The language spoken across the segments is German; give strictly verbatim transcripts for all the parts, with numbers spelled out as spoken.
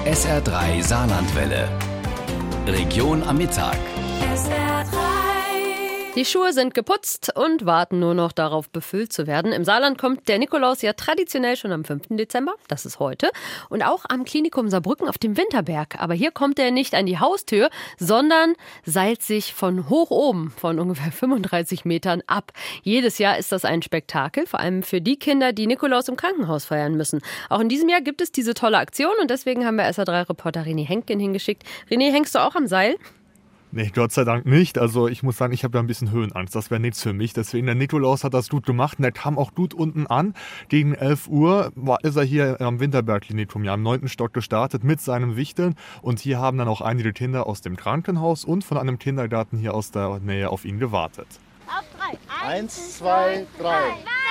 S R drei Saarlandwelle. Region am Mittag. S R drei. Die Schuhe sind geputzt und warten nur noch darauf, befüllt zu werden. Im Saarland kommt der Nikolaus ja traditionell schon am fünften Dezember, das ist heute, und auch am Klinikum Saarbrücken auf dem Winterberg. Aber hier kommt er nicht an die Haustür, sondern seilt sich von hoch oben, von ungefähr fünfunddreißig Metern ab. Jedes Jahr ist das ein Spektakel, vor allem für die Kinder, die Nikolaus im Krankenhaus feiern müssen. Auch in diesem Jahr gibt es diese tolle Aktion und deswegen haben wir S R drei-Reporter René Henkgen hingeschickt. René, hängst du auch am Seil? Nee, Gott sei Dank nicht. Also ich muss sagen, ich habe da ein bisschen Höhenangst. Das wäre nichts für mich. Deswegen, der Nikolaus hat das gut gemacht und der kam auch gut unten an. Gegen elf Uhr war, ist er hier am Winterberg-Klinikum, ja, im neunten Stock gestartet mit seinen Wichteln. Und hier haben dann auch einige Kinder aus dem Krankenhaus und von einem Kindergarten hier aus der Nähe auf ihn gewartet. Auf drei. Eins, zwei, drei.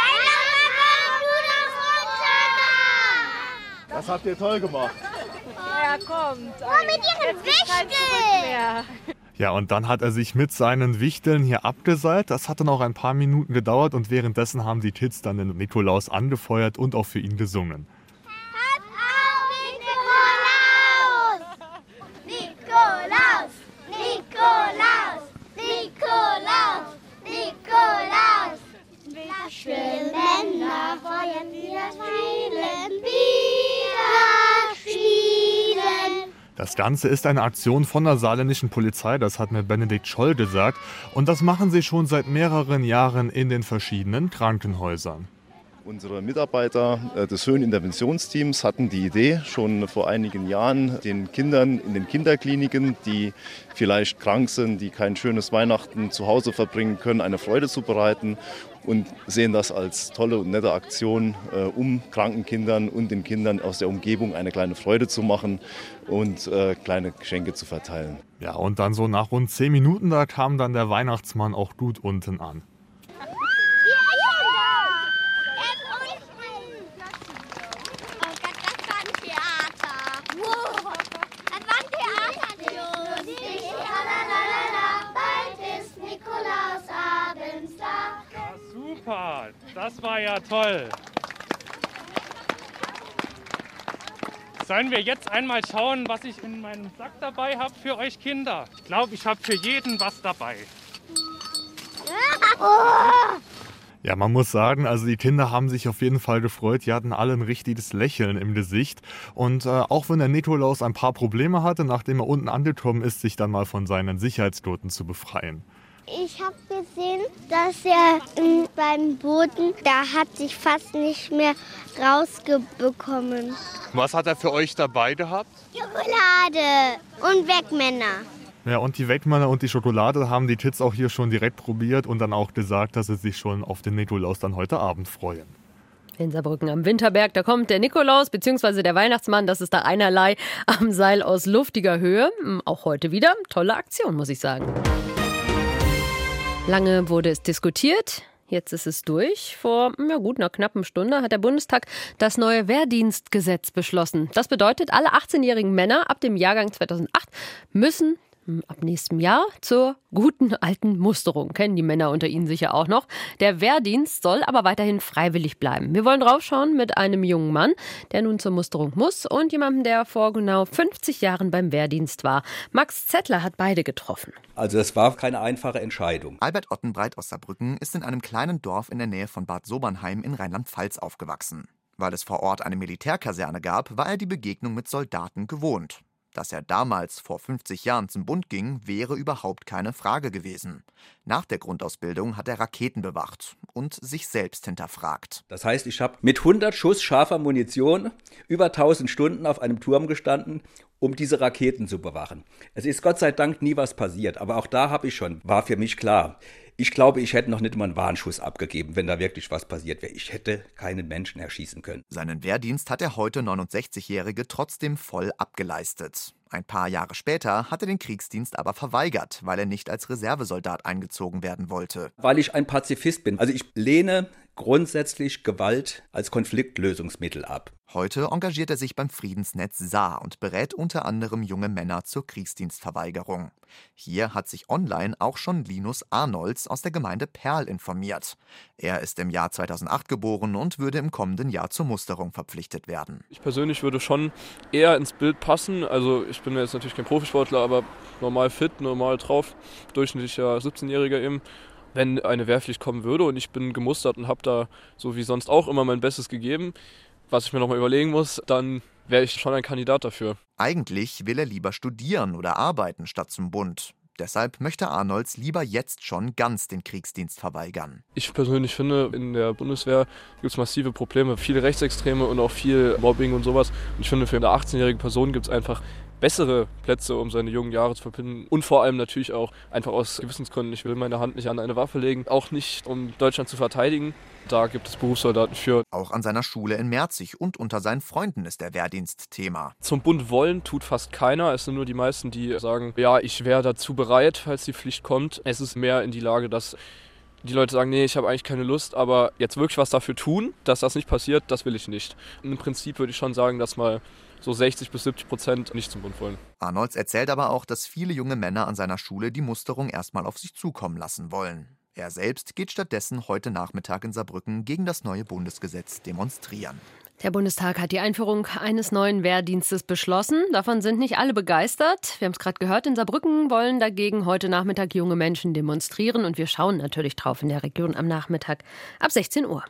Das habt ihr toll gemacht. Ja, kommt. Oh, mit ihren Wichteln. Ja, und dann hat er sich mit seinen Wichteln hier abgeseilt. Das hat dann auch ein paar Minuten gedauert und währenddessen haben die Kids dann den Nikolaus angefeuert und auch für ihn gesungen. Nikolaus, Nikolaus, Nikolaus, Nikolaus. Männer wollen wieder spielen, wieder spielen. Das Ganze ist eine Aktion von der saarländischen Polizei, das hat mir Benedikt Scholl gesagt. Und das machen sie schon seit mehreren Jahren in den verschiedenen Krankenhäusern. Unsere Mitarbeiter des Höheninterventionsteams hatten die Idee, schon vor einigen Jahren den Kindern in den Kinderkliniken, die vielleicht krank sind, die kein schönes Weihnachten zu Hause verbringen können, eine Freude zu bereiten und sehen das als tolle und nette Aktion, um kranken Kindern und den Kindern aus der Umgebung eine kleine Freude zu machen und kleine Geschenke zu verteilen. Ja, und dann so nach rund zehn Minuten, da kam dann der Weihnachtsmann auch gut unten an. Super, das war ja toll. Sollen wir jetzt einmal schauen, was ich in meinem Sack dabei habe für euch Kinder? Ich glaube, ich habe für jeden was dabei. Ja, man muss sagen, also die Kinder haben sich auf jeden Fall gefreut. Die hatten alle ein richtiges Lächeln im Gesicht. Und äh, auch wenn der Nikolaus ein paar Probleme hatte, nachdem er unten angekommen ist, sich dann mal von seinen Sicherheitsgurten zu befreien. Ich habe gesehen, dass er ähm, beim Boden, da hat sich fast nicht mehr rausbekommen. Was hat er für euch dabei gehabt? Schokolade und Wegmänner. Ja, und die Wegmänner und die Schokolade haben die Kids auch hier schon direkt probiert und dann auch gesagt, dass sie sich schon auf den Nikolaus dann heute Abend freuen. In Saarbrücken am Winterberg, da kommt der Nikolaus bzw. der Weihnachtsmann, das ist da einerlei am Seil aus luftiger Höhe. Auch heute wieder, tolle Aktion, muss ich sagen. Lange wurde es diskutiert, jetzt ist es durch. Vor ja gut einer knappen Stunde hat der Bundestag das neue Wehrdienstgesetz beschlossen. Das bedeutet, alle achtzehnjährigen Männer ab dem Jahrgang zweitausendacht müssen ab nächstem Jahr zur guten alten Musterung. Kennen die Männer unter Ihnen sicher auch noch. Der Wehrdienst soll aber weiterhin freiwillig bleiben. Wir wollen draufschauen mit einem jungen Mann, der nun zur Musterung muss und jemandem, der vor genau fünfzig Jahren beim Wehrdienst war. Max Zettler hat beide getroffen. Also das war keine einfache Entscheidung. Albert Ottenbreit aus Saarbrücken ist in einem kleinen Dorf in der Nähe von Bad Sobernheim in Rheinland-Pfalz aufgewachsen. Weil es vor Ort eine Militärkaserne gab, war er die Begegnung mit Soldaten gewohnt. Dass er damals vor fünfzig Jahren zum Bund ging, wäre überhaupt keine Frage gewesen. Nach der Grundausbildung hat er Raketen bewacht und sich selbst hinterfragt. Das heißt, ich habe mit hundert Schuss scharfer Munition über tausend Stunden auf einem Turm gestanden, um diese Raketen zu bewachen. Es ist Gott sei Dank nie was passiert, aber auch da habe ich schon, war für mich klar, ich glaube, ich hätte noch nicht mal einen Warnschuss abgegeben, wenn da wirklich was passiert wäre. Ich hätte keinen Menschen erschießen können. Seinen Wehrdienst hat der heute neunundsechzigjährige trotzdem voll abgeleistet. Ein paar Jahre später hat er den Kriegsdienst aber verweigert, weil er nicht als Reservesoldat eingezogen werden wollte. Weil ich ein Pazifist bin. Also ich lehne grundsätzlich Gewalt als Konfliktlösungsmittel ab. Heute engagiert er sich beim Friedensnetz Saar und berät unter anderem junge Männer zur Kriegsdienstverweigerung. Hier hat sich online auch schon Linus Arnolds aus der Gemeinde Perl informiert. Er ist im Jahr zweitausendacht geboren und würde im kommenden Jahr zur Musterung verpflichtet werden. Ich persönlich würde schon eher ins Bild passen. Also ich bin jetzt natürlich kein Profisportler, aber normal fit, normal drauf, durchschnittlicher siebzehnjähriger eben. Wenn eine Wehrpflicht kommen würde und ich bin gemustert und habe da so wie sonst auch immer mein Bestes gegeben, was ich mir nochmal überlegen muss, dann wäre ich schon ein Kandidat dafür. Eigentlich will er lieber studieren oder arbeiten statt zum Bund. Deshalb möchte Arnolds lieber jetzt schon ganz den Kriegsdienst verweigern. Ich persönlich finde, in der Bundeswehr gibt es massive Probleme, viele Rechtsextreme und auch viel Mobbing und sowas. Und ich finde, für eine achtzehnjährige Person gibt es einfach bessere Plätze, um seine jungen Jahre zu verbinden. Und vor allem natürlich auch einfach aus Gewissensgründen. Ich will meine Hand nicht an eine Waffe legen, auch nicht, um Deutschland zu verteidigen. Da gibt es Berufssoldaten für. Auch an seiner Schule in Merzig und unter seinen Freunden ist der Wehrdienst Thema. Zum Bund wollen tut fast keiner. Es sind nur die meisten, die sagen, ja, ich wäre dazu bereit, falls die Pflicht kommt. Es ist mehr in die Lage, dass die Leute sagen, nee, ich habe eigentlich keine Lust, aber jetzt wirklich was dafür tun, dass das nicht passiert, das will ich nicht. Und im Prinzip würde ich schon sagen, dass mal so sechzig bis siebzig Prozent nicht zum Bund wollen. Arnolds erzählt aber auch, dass viele junge Männer an seiner Schule die Musterung erstmal auf sich zukommen lassen wollen. Er selbst geht stattdessen heute Nachmittag in Saarbrücken gegen das neue Bundesgesetz demonstrieren. Der Bundestag hat die Einführung eines neuen Wehrdienstes beschlossen. Davon sind nicht alle begeistert. Wir haben es gerade gehört, in Saarbrücken wollen dagegen heute Nachmittag junge Menschen demonstrieren. Und wir schauen natürlich drauf in der Region am Nachmittag ab sechzehn Uhr.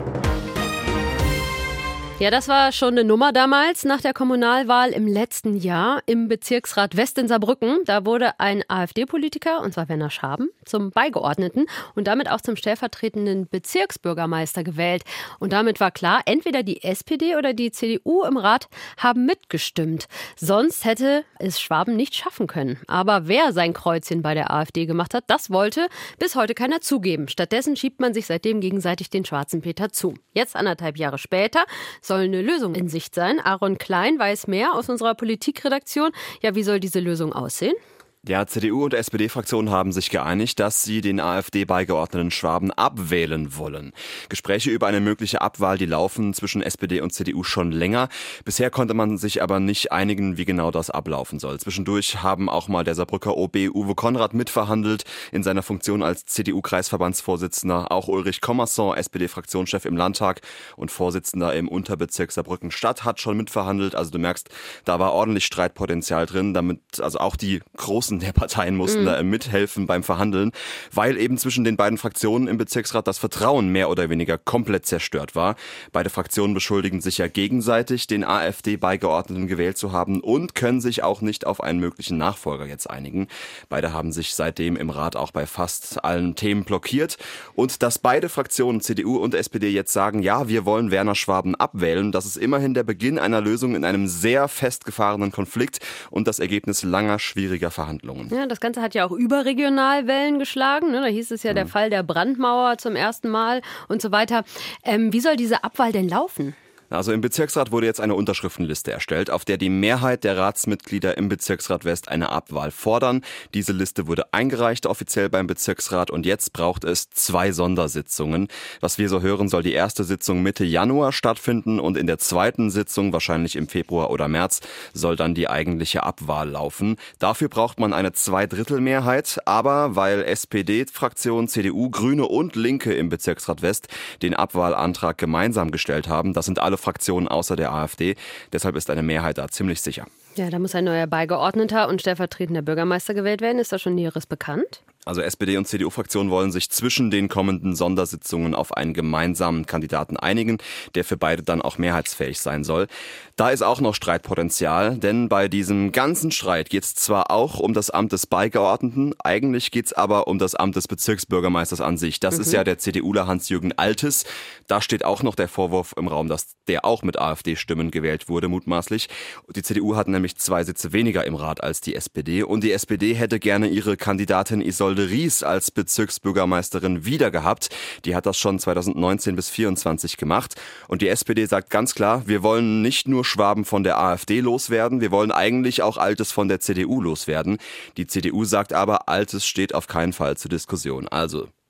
Ja, das war schon eine Nummer damals nach der Kommunalwahl im letzten Jahr im Bezirksrat West in Saarbrücken. Da wurde ein AfD-Politiker, und zwar Werner Schaben, zum Beigeordneten und damit auch zum stellvertretenden Bezirksbürgermeister gewählt. Und damit war klar, entweder die S P D oder die C D U im Rat haben mitgestimmt. Sonst hätte es Schwaben nicht schaffen können. Aber wer sein Kreuzchen bei der AfD gemacht hat, das wollte bis heute keiner zugeben. Stattdessen schiebt man sich seitdem gegenseitig den schwarzen Peter zu. Jetzt, anderthalb Jahre später, soll eine Lösung in Sicht sein. Aaron Klein weiß mehr aus unserer Politikredaktion. Ja, wie soll diese Lösung aussehen? Ja, C D U und S P D-Fraktionen haben sich geeinigt, dass sie den AfD-beigeordneten Schwaben abwählen wollen. Gespräche über eine mögliche Abwahl, die laufen zwischen S P D und C D U schon länger. Bisher konnte man sich aber nicht einigen, wie genau das ablaufen soll. Zwischendurch haben auch mal der Saarbrücker O B Uwe Konrad mitverhandelt in seiner Funktion als C D U-Kreisverbandsvorsitzender. Auch Ulrich Kommerson, S P D-Fraktionschef im Landtag und Vorsitzender im Unterbezirk Saarbrücken-Stadt, hat schon mitverhandelt. Also du merkst, da war ordentlich Streitpotenzial drin, damit also auch die großen der Parteien mussten mhm. da mithelfen beim Verhandeln, weil eben zwischen den beiden Fraktionen im Bezirksrat das Vertrauen mehr oder weniger komplett zerstört war. Beide Fraktionen beschuldigen sich ja gegenseitig, den AfD-Beigeordneten gewählt zu haben und können sich auch nicht auf einen möglichen Nachfolger jetzt einigen. Beide haben sich seitdem im Rat auch bei fast allen Themen blockiert. Und dass beide Fraktionen, C D U und S P D, jetzt sagen, ja, wir wollen Werner Schwaben abwählen, das ist immerhin der Beginn einer Lösung in einem sehr festgefahrenen Konflikt und das Ergebnis langer, schwieriger Verhandlungen. Ja, das Ganze hat ja auch überregional Wellen geschlagen. Da hieß es ja mhm. der Fall der Brandmauer zum ersten Mal und so weiter. Ähm, wie soll diese Abwahl denn laufen? Also im Bezirksrat wurde jetzt eine Unterschriftenliste erstellt, auf der die Mehrheit der Ratsmitglieder im Bezirksrat West eine Abwahl fordern. Diese Liste wurde eingereicht offiziell beim Bezirksrat und jetzt braucht es zwei Sondersitzungen. Was wir so hören, soll die erste Sitzung Mitte Januar stattfinden und in der zweiten Sitzung, wahrscheinlich im Februar oder März, soll dann die eigentliche Abwahl laufen. Dafür braucht man eine Zweidrittelmehrheit, aber weil S P D-Fraktion, C D U, Grüne und Linke im Bezirksrat West den Abwahlantrag gemeinsam gestellt haben, das sind alle Fraktionen außer der AfD. Deshalb ist eine Mehrheit da ziemlich sicher. Ja, da muss ein neuer Beigeordneter und stellvertretender Bürgermeister gewählt werden. Ist da schon Näheres bekannt? Also S P D und C D U-Fraktionen wollen sich zwischen den kommenden Sondersitzungen auf einen gemeinsamen Kandidaten einigen, der für beide dann auch mehrheitsfähig sein soll. Da ist auch noch Streitpotenzial, denn bei diesem ganzen Streit geht es zwar auch um das Amt des Beigeordneten, eigentlich geht es aber um das Amt des Bezirksbürgermeisters an sich. Das mhm. ist ja der CDUler Hans-Jürgen Altes. Da steht auch noch der Vorwurf im Raum, dass der auch mit AfD-Stimmen gewählt wurde, mutmaßlich. Die C D U hat nämlich zwei Sitze weniger im Rat als die S P D und die S P D hätte gerne ihre Kandidatin Isolde Ries als Bezirksbürgermeisterin wieder gehabt. Die hat das schon zweitausendneunzehn bis vierundzwanzig gemacht. Und die S P D sagt ganz klar, wir wollen nicht nur Schwaben von der AfD loswerden, wir wollen eigentlich auch Altes von der C D U loswerden. Die C D U sagt aber, Altes steht auf keinen Fall zur Diskussion. Also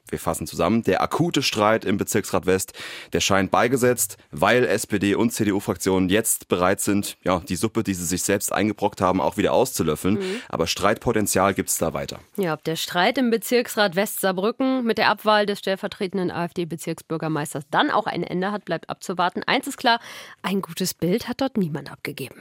Wir fassen zusammen, der akute Streit im Bezirksrat West, der scheint beigesetzt, weil S P D und C D U-Fraktionen jetzt bereit sind, ja, die Suppe, die sie sich selbst eingebrockt haben, auch wieder auszulöffeln. Mhm. Aber Streitpotenzial gibt es da weiter. Ja, ob der Streit im Bezirksrat West Saarbrücken mit der Abwahl des stellvertretenden AfD-Bezirksbürgermeisters dann auch ein Ende hat, bleibt abzuwarten. Eins ist klar, ein gutes Bild hat dort niemand abgegeben.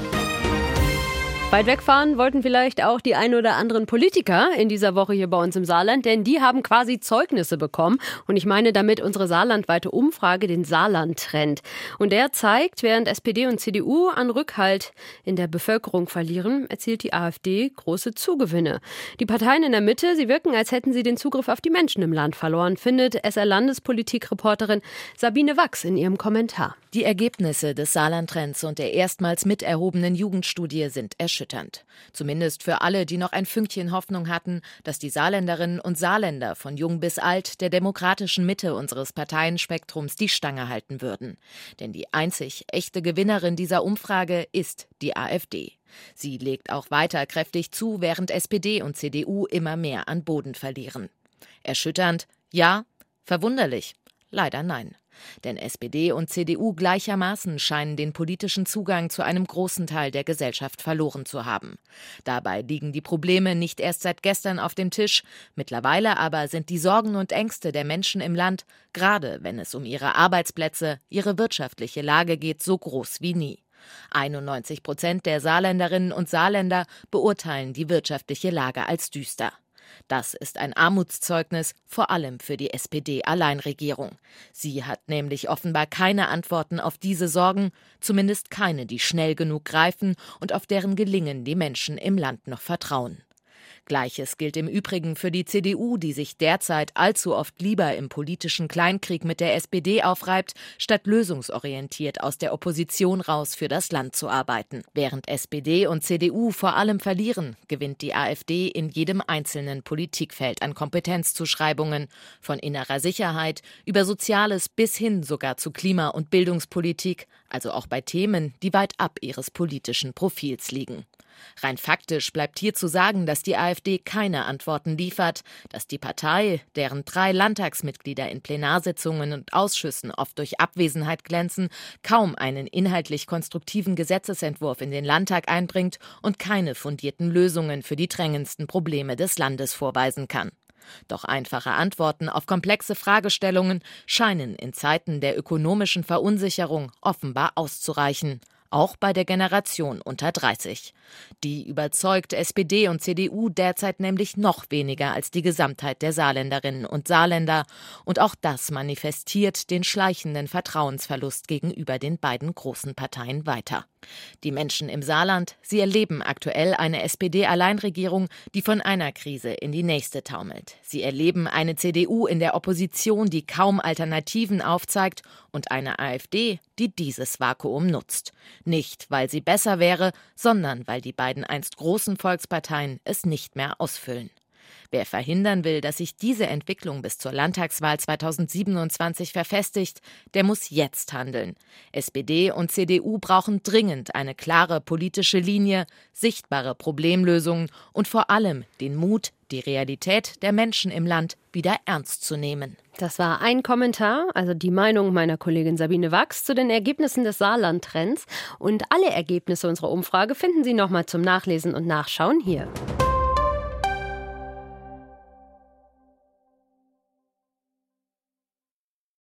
Weit wegfahren wollten vielleicht auch die ein oder anderen Politiker in dieser Woche hier bei uns im Saarland, denn die haben quasi Zeugnisse bekommen. Und ich meine damit unsere saarlandweite Umfrage, den Saarland-Trend. Und der zeigt, während S P D und C D U an Rückhalt in der Bevölkerung verlieren, erzielt die AfD große Zugewinne. Die Parteien in der Mitte, sie wirken, als hätten sie den Zugriff auf die Menschen im Land verloren, findet S R-Landespolitik-Reporterin Sabine Wachs in ihrem Kommentar. Die Ergebnisse des Saarland-Trends und der erstmals miterhobenen Jugendstudie sind erschütternd. Zumindest für alle, die noch ein Fünkchen Hoffnung hatten, dass die Saarländerinnen und Saarländer von jung bis alt der demokratischen Mitte unseres Parteienspektrums die Stange halten würden. Denn die einzig echte Gewinnerin dieser Umfrage ist die AfD. Sie legt auch weiter kräftig zu, während S P D und C D U immer mehr an Boden verlieren. Erschütternd? Ja. Verwunderlich? Leider nein. Denn S P D und C D U gleichermaßen scheinen den politischen Zugang zu einem großen Teil der Gesellschaft verloren zu haben. Dabei liegen die Probleme nicht erst seit gestern auf dem Tisch. Mittlerweile aber sind die Sorgen und Ängste der Menschen im Land, gerade wenn es um ihre Arbeitsplätze, ihre wirtschaftliche Lage geht, so groß wie nie. einundneunzig Prozent der Saarländerinnen und Saarländer beurteilen die wirtschaftliche Lage als düster. Das ist ein Armutszeugnis, vor allem für die S P D-Alleinregierung. Sie hat nämlich offenbar keine Antworten auf diese Sorgen, zumindest keine, die schnell genug greifen und auf deren Gelingen die Menschen im Land noch vertrauen. Gleiches gilt im Übrigen für die C D U, die sich derzeit allzu oft lieber im politischen Kleinkrieg mit der S P D aufreibt, statt lösungsorientiert aus der Opposition raus für das Land zu arbeiten. Während S P D und C D U vor allem verlieren, gewinnt die AfD in jedem einzelnen Politikfeld an Kompetenzzuschreibungen, von innerer Sicherheit über Soziales bis hin sogar zu Klima- und Bildungspolitik, also auch bei Themen, die weit ab ihres politischen Profils liegen. Rein faktisch bleibt hier zu sagen, dass die AfD keine Antworten liefert, dass die Partei, deren drei Landtagsmitglieder in Plenarsitzungen und Ausschüssen oft durch Abwesenheit glänzen, kaum einen inhaltlich konstruktiven Gesetzesentwurf in den Landtag einbringt und keine fundierten Lösungen für die drängendsten Probleme des Landes vorweisen kann. Doch einfache Antworten auf komplexe Fragestellungen scheinen in Zeiten der ökonomischen Verunsicherung offenbar auszureichen. Auch bei der Generation unter dreißig. Die überzeugt S P D und C D U derzeit nämlich noch weniger als die Gesamtheit der Saarländerinnen und Saarländer. Und auch das manifestiert den schleichenden Vertrauensverlust gegenüber den beiden großen Parteien weiter. Die Menschen im Saarland, sie erleben aktuell eine S P D-Alleinregierung, die von einer Krise in die nächste taumelt. Sie erleben eine C D U in der Opposition, die kaum Alternativen aufzeigt, und eine AfD, die dieses Vakuum nutzt. Nicht, weil sie besser wäre, sondern weil die beiden einst großen Volksparteien es nicht mehr ausfüllen. Wer verhindern will, dass sich diese Entwicklung bis zur Landtagswahl zweitausendsiebenundzwanzig verfestigt, der muss jetzt handeln. S P D und C D U brauchen dringend eine klare politische Linie, sichtbare Problemlösungen und vor allem den Mut, die Realität der Menschen im Land wieder ernst zu nehmen. Das war ein Kommentar, also die Meinung meiner Kollegin Sabine Wachs zu den Ergebnissen des Saarland-Trends. Und alle Ergebnisse unserer Umfrage finden Sie nochmal zum Nachlesen und Nachschauen hier.